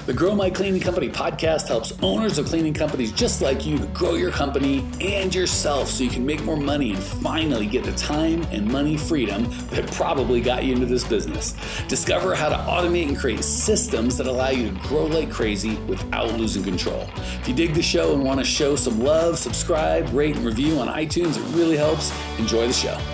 The Grow My Cleaning Company podcast helps owners of cleaning companies just like you to grow your company and yourself so you can make more money and finally get the time and money freedom that probably got you into this business. Discover how to automate and create systems that allow you to grow like crazy without losing control. If you dig the show and want to show some love, subscribe, rate, and review on iTunes. It really helps. Enjoy the show.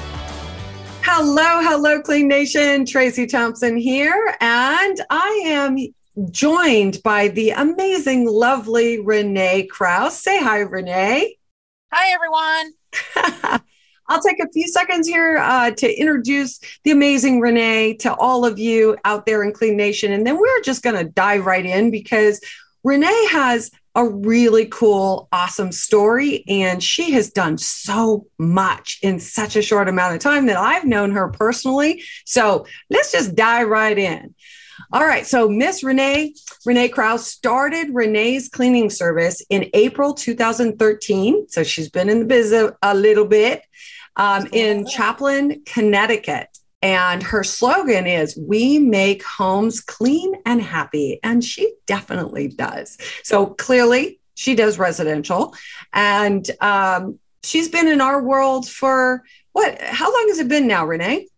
Hello, Clean Nation. Tracy Thompson here, and I am joined by the amazing, lovely Renee Krause. Say hi, Renee. Hi, everyone. I'll take a few seconds here to introduce the amazing Renee to all of you out there in Clean Nation, and then we're just going to dive right in because Renee has a really cool, awesome story, and she has done so much in such a short amount of time that I've known her personally. So let's just dive right in. All right. So Miss Renee Krause started Renee's Cleaning Service in April 2013. So she's been in the business a little bit in Chaplin, Connecticut. And her slogan is, "We make homes clean and happy." And she definitely does. So clearly she does residential. And she's been in our world for how long has it been now, Renee?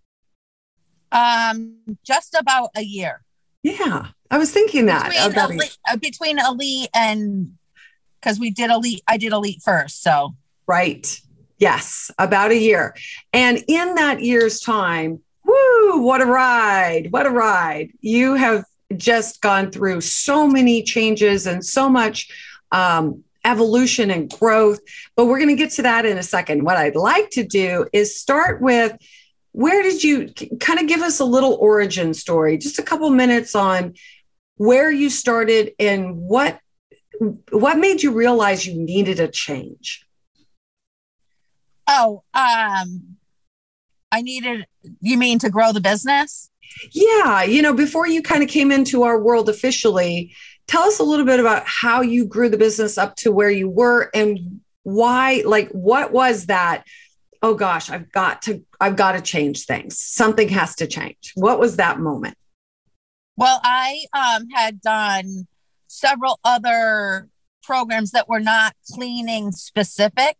Just about a year. Yeah, I was thinking that. Between Elite and, because I did Elite first, so. Right. Yes, about a year. And in that year's time, woo, what a ride. What a ride. You have just gone through so many changes and so much evolution and growth, but we're going to get to that in a second. What I'd like to do is start with, where did you kind of give us a little origin story, just a couple minutes on where you started and what made you realize you needed a change? You mean to grow the business? Yeah. Before you kind of came into our world officially, tell us a little bit about how you grew the business up to where you were and why, what was that? Oh gosh, I've got to change things. Something has to change. What was that moment? Well, I had done several other programs that were not cleaning specific.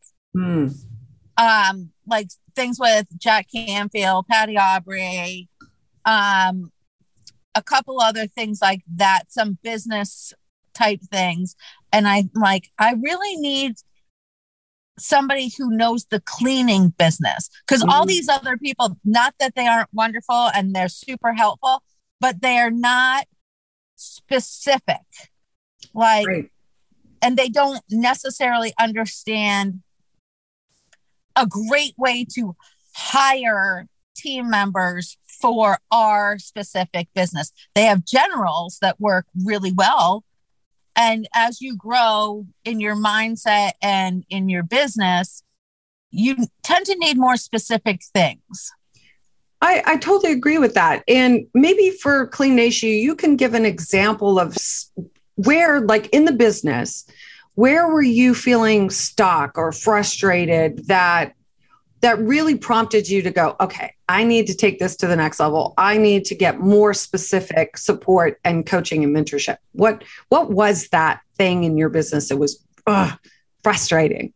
Like things with Jack Canfield, Patty Aubrey, a couple other things like that, some business type things. And I really need somebody who knows the cleaning business, because all these other people, not that they aren't wonderful and they're super helpful, but they are not specific. Right. And they don't necessarily understand a great way to hire team members for our specific business. They have generals that work really well. And as you grow in your mindset and in your business, you tend to need more specific things. I totally agree with that. And maybe for Clean Nation, you can give an example of where, like in the business, where were you feeling stuck or frustrated that really prompted you to go, okay, I need to take this to the next level. I need to get more specific support and coaching and mentorship. What was that thing in your business that was frustrating?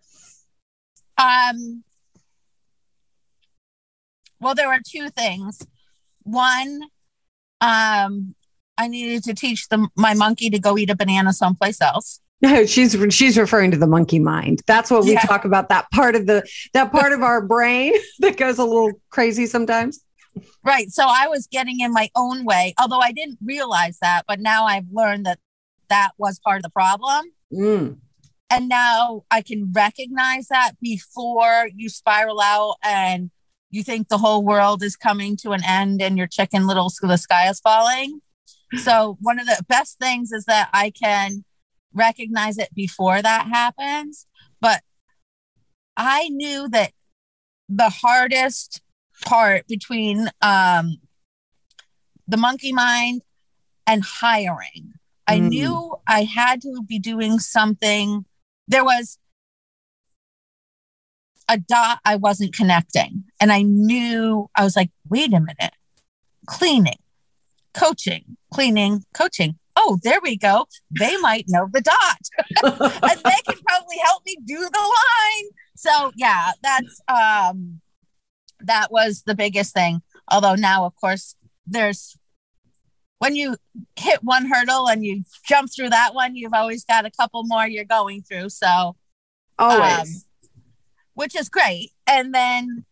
Well, there were two things. One, I needed to teach my monkey to go eat a banana someplace else. No, she's referring to the monkey mind. That's what we talk about. That part of our brain that goes a little crazy sometimes. Right. So I was getting in my own way, although I didn't realize that. But now I've learned that was part of the problem. And now I can recognize that before you spiral out and you think the whole world is coming to an end and your chicken little, the sky is falling. So one of the best things is that I can recognize it before that happens. But I knew that the hardest part between the monkey mind and hiring, I knew I had to be doing something. There was a dot I wasn't connecting. And I knew, I was like, wait a minute, cleaning, coaching, cleaning coaching. Oh, there we go. They might know the dot and they can probably help me do the line. So yeah, that was the biggest thing. Although now, of course, when you hit one hurdle and you jump through that one, you've always got a couple more you're going through. So always, which is great. And then,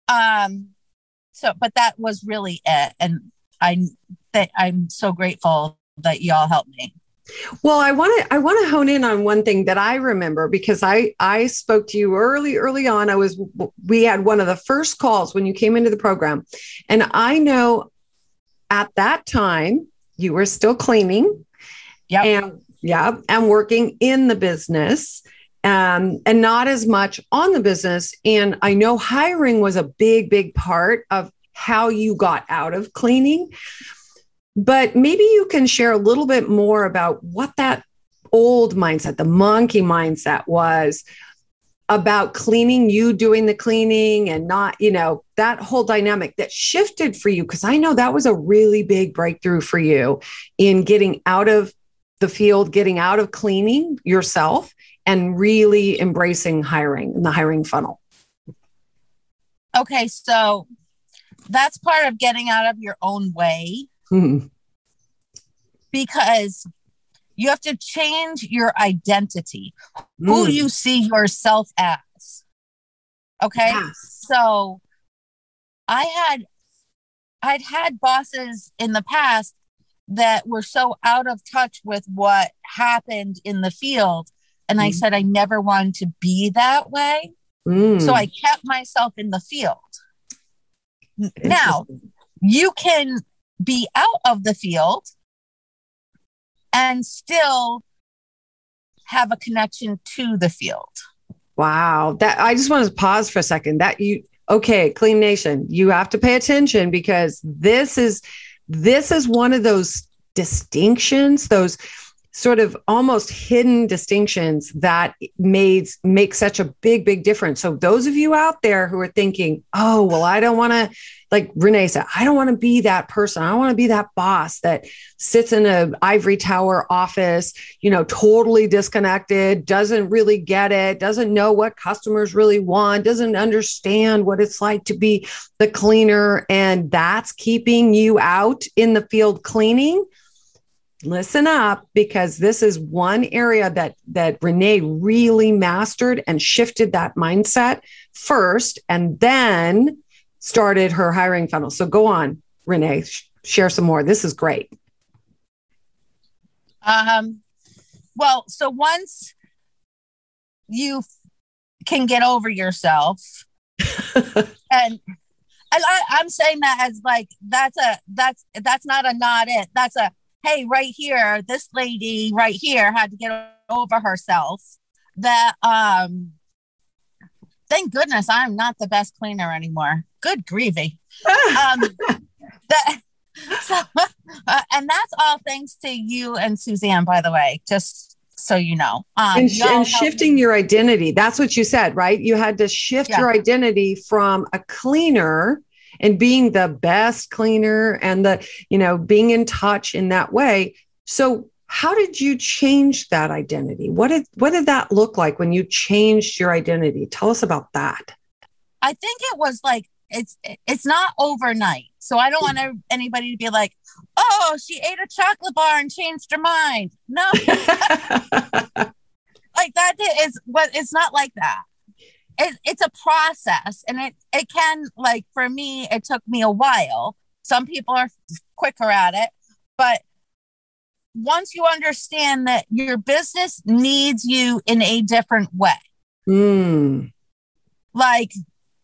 but that was really it. And I'm so grateful that y'all helped me. Well, I want to hone in on one thing that I remember, because I spoke to you early on. We had one of the first calls when you came into the program, and I know at that time you were still cleaning, and working in the business, and not as much on the business. And I know hiring was a big part of how you got out of cleaning. But maybe you can share a little bit more about what that old mindset, the monkey mindset, was about cleaning, you doing the cleaning and not, that whole dynamic that shifted for you. Because I know that was a really big breakthrough for you in getting out of the field, getting out of cleaning yourself and really embracing hiring and the hiring funnel. Okay, so that's part of getting out of your own way. Because you have to change your identity, who you see yourself as. Okay. Yes. So I'd had bosses in the past that were so out of touch with what happened in the field. And I said, I never wanted to be that way. So I kept myself in the field. Now you can be out of the field and still have a connection to the field. Wow. That I just want to pause for a second. Clean Nation, you have to pay attention, because this is one of those distinctions, those sort of almost hidden distinctions that make such a big difference. So those of you out there who are thinking, oh, well, I don't want to, like Renee said, I don't want to be that person. I don't want to be that boss that sits in an ivory tower office, totally disconnected, doesn't really get it, doesn't know what customers really want, doesn't understand what it's like to be the cleaner. And that's keeping you out in the field cleaning. Listen up, because this is one area that Renee really mastered and shifted that mindset first, and then started her hiring funnel. So go on, Renee, share some more. This is great. Well, so once you can get over yourself, and I'm saying that as like, that's not a not it. That's a, hey, right here, this lady right here had to get over herself. That, thank goodness I'm not the best cleaner anymore. Good grievy. And that's all thanks to you and Suzanne, by the way, just so you know. And shifting your identity. That's what you said, right? You had to shift your identity from a cleaner and being the best cleaner and being in touch in that way. So how did you change that identity? What did that look like when you changed your identity? Tell us about that. I think it was like, it's not overnight. So I don't want anybody to be like, oh, she ate a chocolate bar and changed her mind. No, like that is what, it's not like that. It's a process, and it can, like, for me, it took me a while. Some people are quicker at it, but once you understand that your business needs you in a different way, like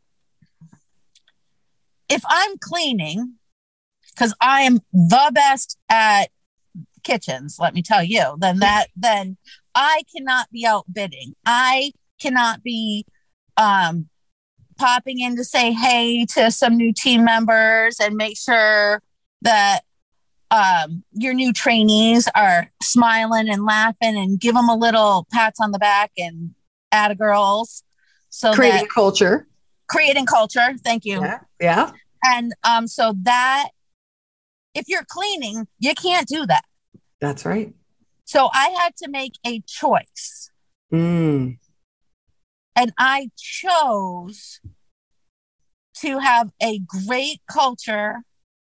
if I'm cleaning, because I am the best at kitchens, let me tell you, then I cannot be outbidding. I cannot be popping in to say hey to some new team members and make sure that your new trainees are smiling and laughing, and give them a little pats on the back and atta-girls. So creating culture. Thank you. Yeah. And so that if you're cleaning, you can't do that. That's right. So I had to make a choice. Mm. And I chose to have a great culture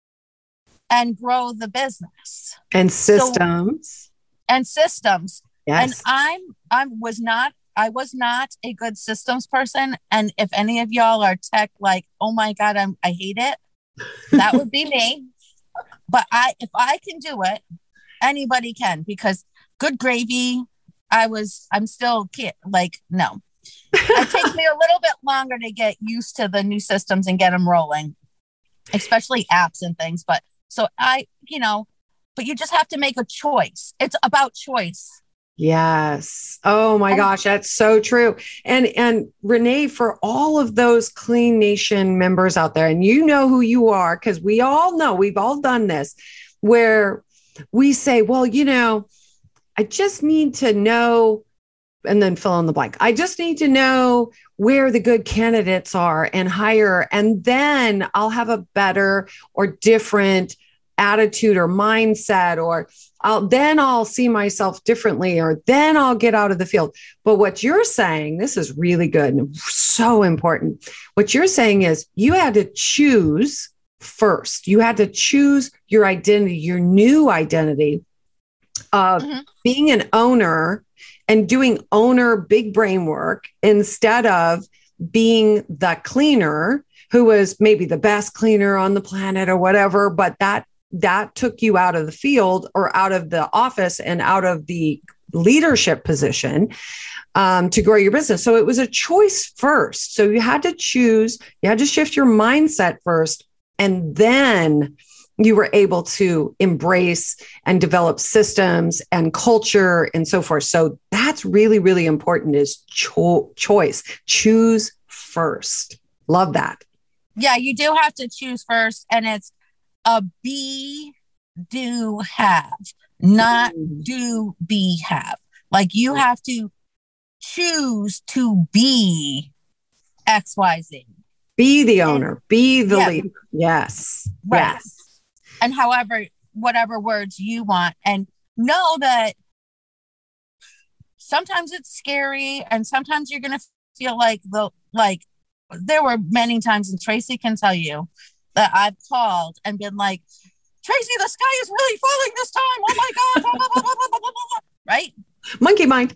and grow the business. And systems. And systems. Yes. And I was not a good systems person. And if any of y'all are tech, like, oh my God, I hate it, that would be me. But if I can do it, anybody can, because good gravy, I'm still no. It takes me a little bit longer to get used to the new systems and get them rolling, especially apps and things. But but you just have to make a choice. It's about choice. Yes. Oh my gosh, that's so true. And Renee, for all of those Clean Nation members out there, and you know who you are, because we all know, we've all done this, where we say, well, I just need to know, and then fill in the blank. I just need to know where the good candidates are and hire, and then I'll have a better or different attitude or mindset, or I'll see myself differently, or then I'll get out of the field. But what you're saying, this is really good and so important. What you're saying is you had to choose first. You had to choose your identity, your new identity of being an owner and doing owner big brain work instead of being the cleaner who was maybe the best cleaner on the planet or whatever, but that took you out of the field or out of the office and out of the leadership position to grow your business. So it was a choice first. So you had to choose, you had to shift your mindset first, and then you were able to embrace and develop systems and culture and so forth. So that's really, really important, is choice. Choose first. Love that. Yeah, you do have to choose first. And it's a be, do, have, not do, be, have. Like, you have to choose to be XYZ. Be the owner, be the leader. Yes. Right. Yes. And whatever words you want, and know that sometimes it's scary, and sometimes you're going to feel like there were many times, and Tracy can tell you, that I've called and been like, Tracy, the sky is really falling this time. Oh my God. Blah, blah, blah, blah, blah, blah, blah. Right? Monkey mind.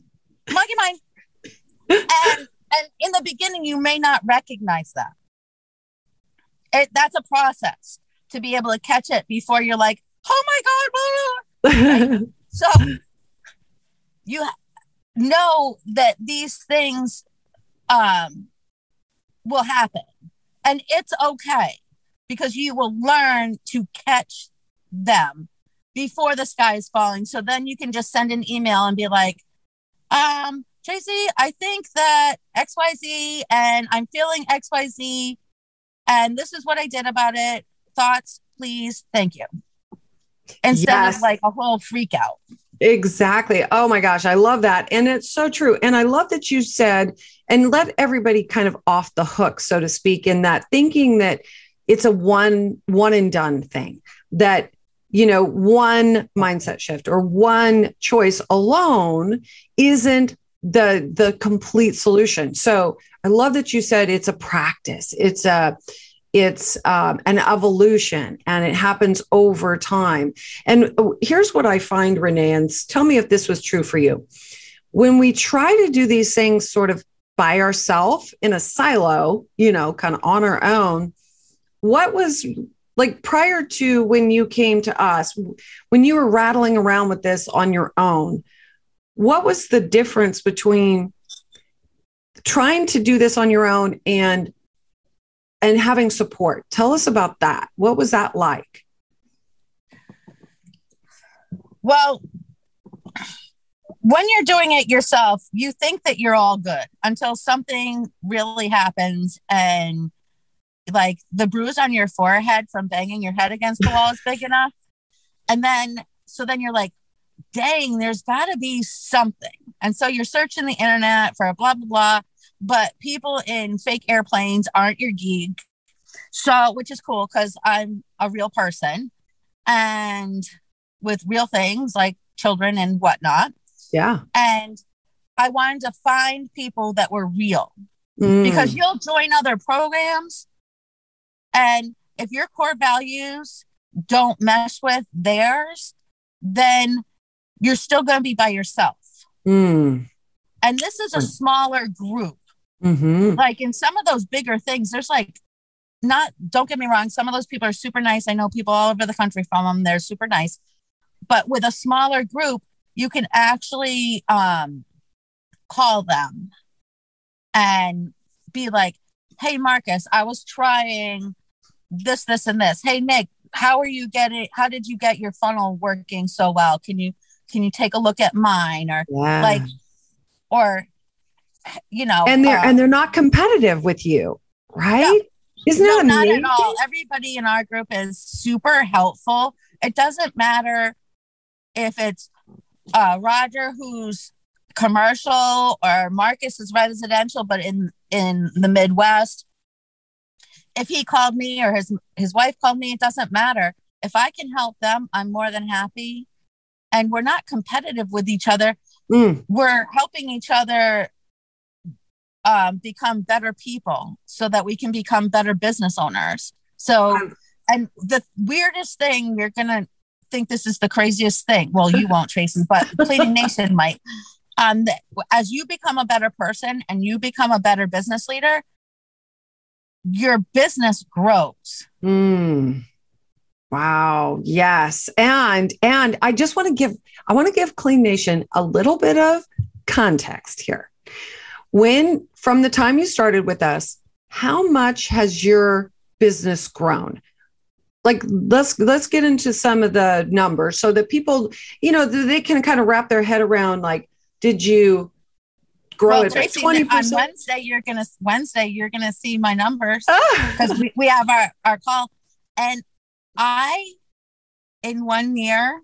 And in the beginning, you may not recognize that. That's a process to be able to catch it before you're like, oh my God. Blah, blah, blah. Right? So you know that these things will happen, and it's okay, because you will learn to catch them before the sky is falling. So then you can just send an email and be like, Tracy, I think that XYZ, and I'm feeling XYZ, and this is what I did about it. Thoughts, please. Thank you. Instead of like a whole freak out. Exactly. Oh my gosh. I love that. And it's so true. And I love that you said, and let everybody kind of off the hook, so to speak, in that thinking that it's a one and done thing, that, one mindset shift or one choice alone isn't the complete solution. So I love that you said it's a practice. It's an evolution, and it happens over time. And here's what I find, Renee, and tell me if this was true for you. When we try to do these things sort of by ourselves in a silo, kind of on our own, what was like prior to when you came to us, when you were rattling around with this on your own, what was the difference between trying to do this on your own and having support? Tell us about that. What was that like? Well, when you're doing it yourself, you think that you're all good until something really happens, and like the bruise on your forehead from banging your head against the wall is big enough. And then you're like, dang, there's got to be something. And so you're searching the internet for blah, blah, blah. But people in fake airplanes aren't your geek. So, which is cool, because I'm a real person. and with real things like children and whatnot. Yeah. And I wanted to find people that were real because you'll join other programs. And if your core values don't mesh with theirs, then you're still going to be by yourself. And this is a smaller group. Like in some of those bigger things, there's like, don't get me wrong, some of those people are super nice. I know people all over the country from them. They're super nice. But with a smaller group, you can actually call them and be like, hey, Marcus, I was trying this, and this. Hey, Nick, how did you get your funnel working so well? Can you take a look at mine? Or and they're not competitive with you, right? No, Isn't that amazing? Not at all. Everybody in our group is super helpful. It doesn't matter if it's Roger who's commercial or Marcus is residential, but in the Midwest. If he called me or his wife called me, it doesn't matter. If I can help them, I'm more than happy. And we're not competitive with each other. We're helping each other become better people so that we can become better business owners. So, and the weirdest thing, you're going to think this is the craziest thing. Well, you won't, Tracy, but Cleaning Nation might. As you become a better person and you become a better business leader, your business grows. Wow. Yes. And I just want to give Clean Nation a little bit of context here. From the time you started with us, how much has your business grown? Like, let's get into some of the numbers so that people, they can kind of wrap their head around, like, did you grow it by 20%? On Wednesday, you're gonna see my numbers because we have our call. And in 1 year,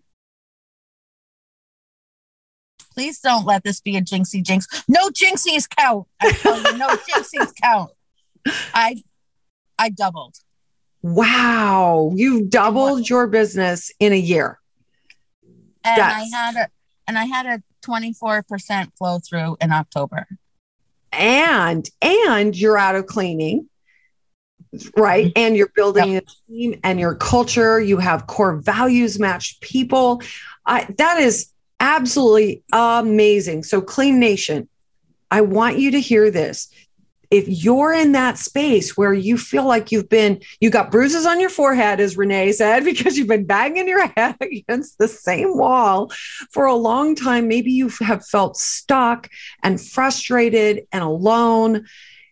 please don't let this be a jinxie jinx. No jinxies count. I tell you, no jinxies count. I doubled. Wow. You've doubled your business in a year. And I had a 24% flow through in October. And you're out of cleaning, right? And you're building a team and your culture. You have core values matched people. That is absolutely amazing. So Clean Nation, I want you to hear this. If you're in that space where you feel like you got bruises on your forehead, as Renee said, because you've been banging your head against the same wall for a long time, maybe you have felt stuck and frustrated and alone.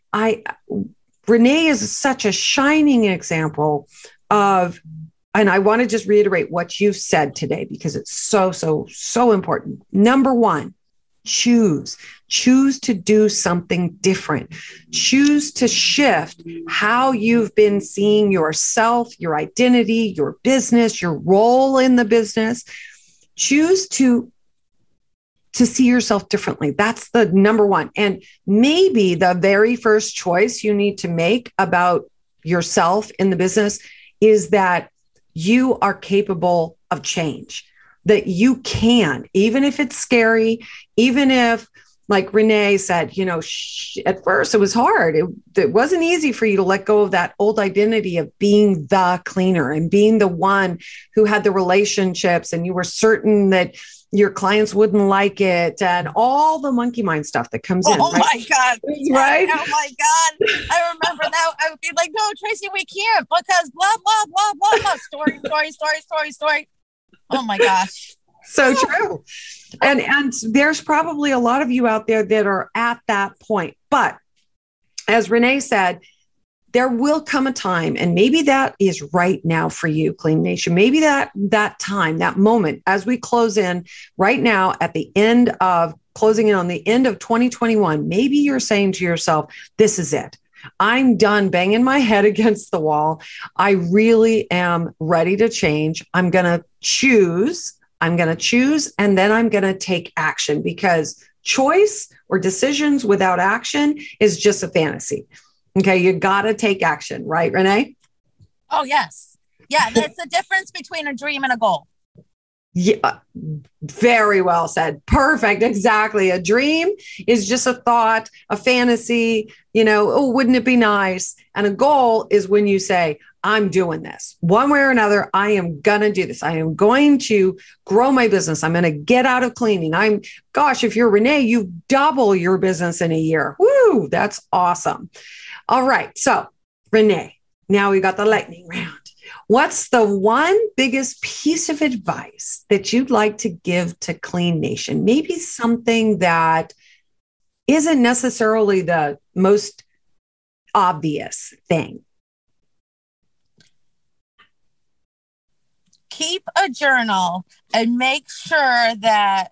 Renee is such a shining example of, and I want to just reiterate what you've said today, because it's so, so, so important. Number one, choose to do something different. Choose to shift how you've been seeing yourself, your identity, your business, your role in the business. Choose to see yourself differently. That's the number one. And maybe the very first choice you need to make about yourself in the business is that you are capable of change, that you can, even if it's scary, even if, like Renee said, at first it was hard. It wasn't easy for you to let go of that old identity of being the cleaner and being the one who had the relationships, and you were certain that your clients wouldn't like it, and all the monkey mind stuff that comes in. Oh right? My God. Right? Oh my God. I remember that. I would be like, no, Tracy, we can't because blah, blah, blah, blah, blah. Story. Oh my gosh. So true. And there's probably a lot of you out there that are at that point. But as Renee said, there will come a time, and maybe that is right now for you, Clean Nation. Maybe that time, that moment, as we close in right now closing in on the end of 2021, maybe you're saying to yourself, this is it. I'm done banging my head against the wall. I really am ready to change. I'm going to choose, and then I'm going to take action, because choice or decisions without action is just a fantasy. Okay, you got to take action, right, Renee? Oh, yes. Yeah, there's a difference between a dream and a goal. Yeah, very well said. Perfect. Exactly. A dream is just a thought, a fantasy, oh, wouldn't it be nice? And a goal is when you say, I'm doing this one way or another. I am going to do this. I am going to grow my business. I'm going to get out of cleaning. If you're Renee, you double your business in a year. Woo, that's awesome. All right. So Renee, now we got the lightning round. What's the one biggest piece of advice that you'd like to give to Clean Nation? Maybe something that isn't necessarily the most obvious thing. Keep a journal and make sure that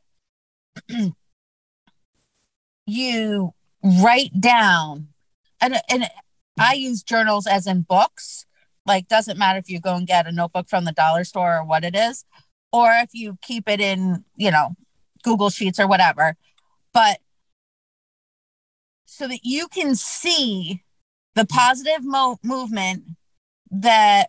you write down. And I use journals as in books. Like, doesn't matter if you go and get a notebook from the dollar store or what it is, or if you keep it in, Google Sheets or whatever. But so that you can see the positive movement that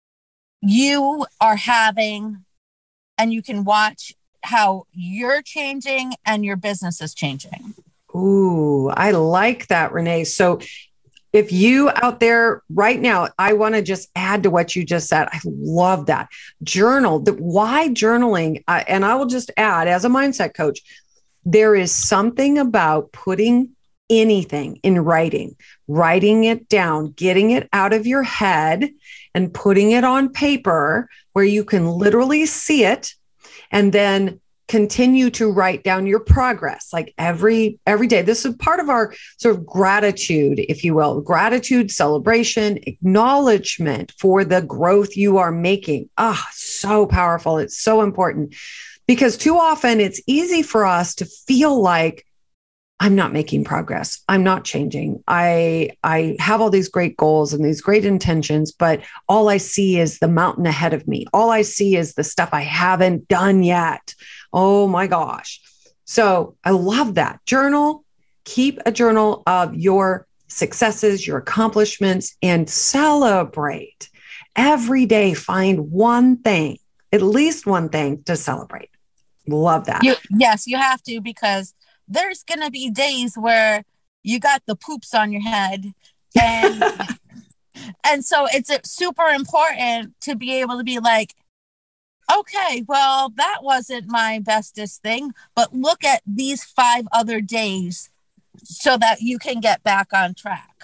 you are having, and you can watch how you're changing and your business is changing. Ooh, I like that, Renee. So if you out there right now, I want to just add to what you just said. I love that. Journal. Why journaling? And I will just add, as a mindset coach, there is something about putting anything in writing it down, getting it out of your head and putting it on paper where you can literally see it, and then continue to write down your progress, like every day. This is part of our sort of gratitude, if you will, gratitude, celebration, acknowledgement for the growth you are making. So powerful. It's so important, because too often it's easy for us to feel like I'm not making progress. I'm not changing. I have all these great goals and these great intentions, but all I see is the mountain ahead of me. All I see is the stuff I haven't done yet. Oh my gosh. So I love that. Journal, keep a journal of your successes, your accomplishments, and celebrate. Every day, find one thing, at least one thing to celebrate. Love that. Yes, you have to, because there's going to be days where you got the poops on your head. And, and so it's super important to be able to be like, okay, well, that wasn't my bestest thing, but look at these 5 other days so that you can get back on track.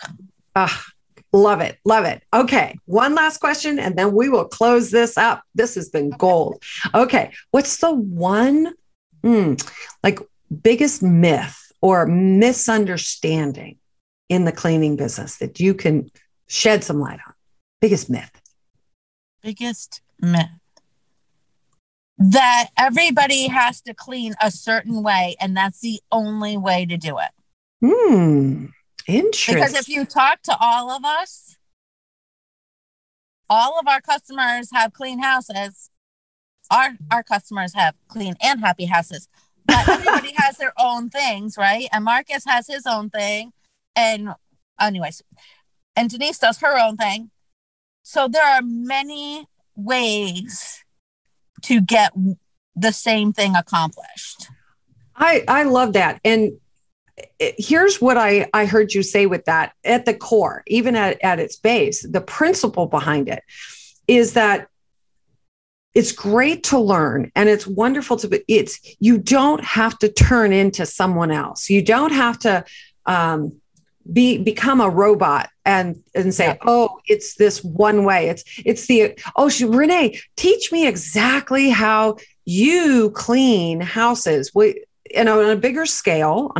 Love it. Love it. Okay. One last question, and then we will close this up. This has been gold. Okay. What's the one biggest myth or misunderstanding in the cleaning business that you can shed some light on? Biggest myth. Biggest myth. That everybody has to clean a certain way, and that's the only way to do it. Interesting. Because if you talk to all of us, all of our customers have clean houses. Our customers have clean and happy houses. But everybody has their own things, right? And Marcus has his own thing. And anyways, and Denise does her own thing. So there are many ways to get the same thing accomplished. I love that. And here's what I heard you say with that. At the core, even at its base, the principle behind it is that it's great to learn, and it's wonderful you don't have to turn into someone else. You don't have to become a robot and say, oh, it's this one way. Renee, teach me exactly how you clean houses. On a bigger scale,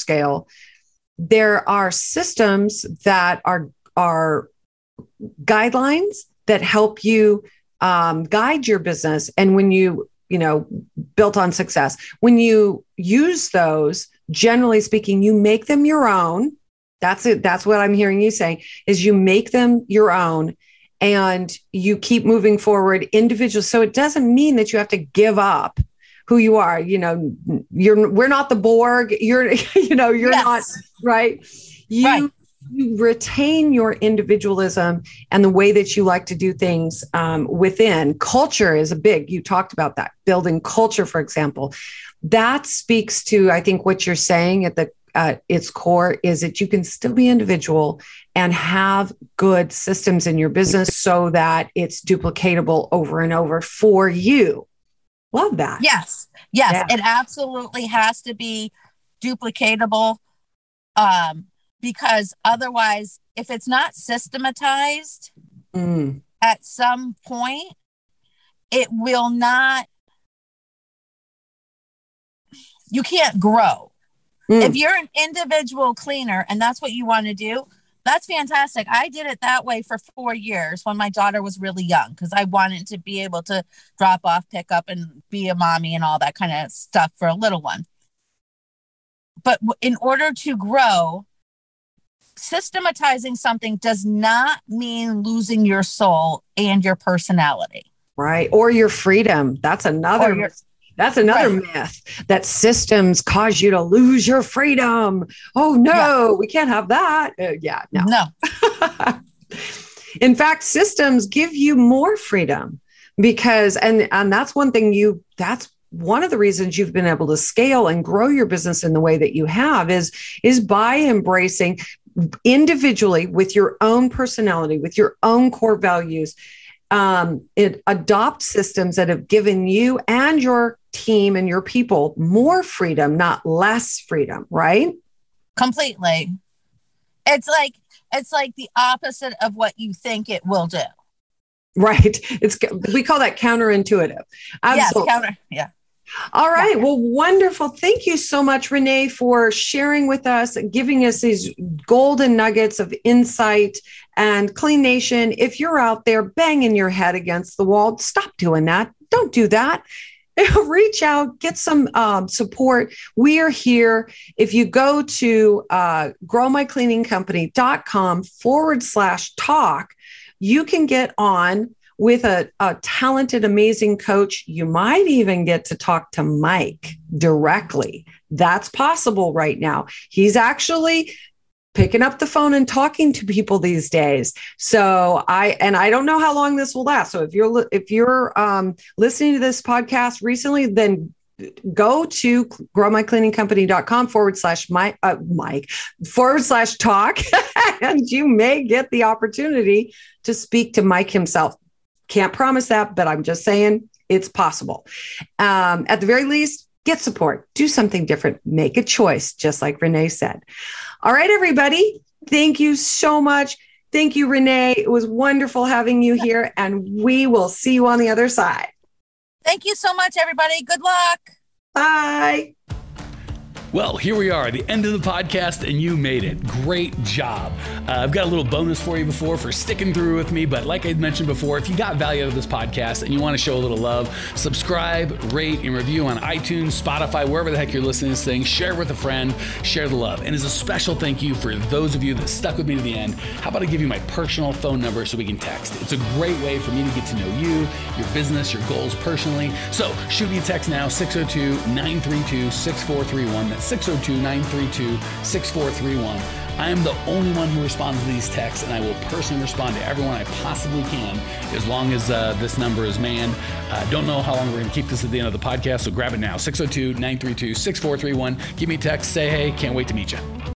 there are systems that are guidelines that help you guide your business. And when you built on success, when you use those, generally speaking, you make them your own. That's it. That's what I'm hearing you say, is you make them your own and you keep moving forward individually. So it doesn't mean that you have to give up who you are. We're not the Borg. You're yes. not, right? You you retain your individualism and the way that you like to do things within. Culture is you talked about that, building culture, for example. That speaks to, I think, what you're saying at its core is that you can still be individual and have good systems in your business so that it's duplicatable over and over for you. Love that. Yes. Yeah. It absolutely has to be duplicatable. Because otherwise, if it's not systematized at some point, it will not, you can't grow. If you're an individual cleaner and that's what you want to do, that's fantastic. I did it that way for 4 years when my daughter was really young because I wanted to be able to drop off, pick up, and be a mommy and all that kind of stuff for a little one. But in order to grow, systematizing something does not mean losing your soul and your personality. Right. Or your freedom. That's another myth, that systems cause you to lose your freedom. Oh, no, we can't have that. No. In fact, systems give you more freedom because, and that's one thing that's one of the reasons you've been able to scale and grow your business in the way that you have is by embracing individually with your own personality, with your own core values, adopt systems that have given you and your team and your people more freedom, not less freedom, right? Completely. It's like the opposite of what you think it will do. Right. We call that counterintuitive. Absolutely. Yeah. All right. Well, wonderful. Thank you so much, Renee, for sharing with us, giving us these golden nuggets of insight. And Clean Nation, if you're out there banging your head against the wall, stop doing that. Don't do that. Reach out, get some support. We are here. If you go to growmycleaningcompany.com/talk, you can get on with a talented, amazing coach. You might even get to talk to Mike directly. That's possible right now. He's actually picking up the phone and talking to people these days. So I don't know how long this will last. So if you're listening to this podcast recently, then go to growmycleaningcompany.com/Mike/talk, and you may get the opportunity to speak to Mike himself. Can't promise that, but I'm just saying it's possible. At the very least, get support, do something different, make a choice, just like Renee said. All right, everybody. Thank you so much. Thank you, Renee. It was wonderful having you here, and we will see you on the other side. Thank you so much, everybody. Good luck. Bye. Well, here we are at the end of the podcast, and you made it. Great job. I've got a little bonus for you for sticking through with me. But like I mentioned before, if you got value out of this podcast and you want to show a little love, subscribe, rate, and review on iTunes, Spotify, wherever the heck you're listening to this thing. Share with a friend. Share the love. And as a special thank you for those of you that stuck with me to the end, how about I give you my personal phone number so we can text? It's a great way for me to get to know you, your business, your goals personally. So shoot me a text now, 602-932-6431. 602-932-6431. I am the only one who responds to these texts, and I will personally respond to everyone I possibly can as long as this number is manned. Don't know how long we're going to keep this at the end of the podcast, so grab it now, 602-932-6431. Give me a text, say hey, can't wait to meet you.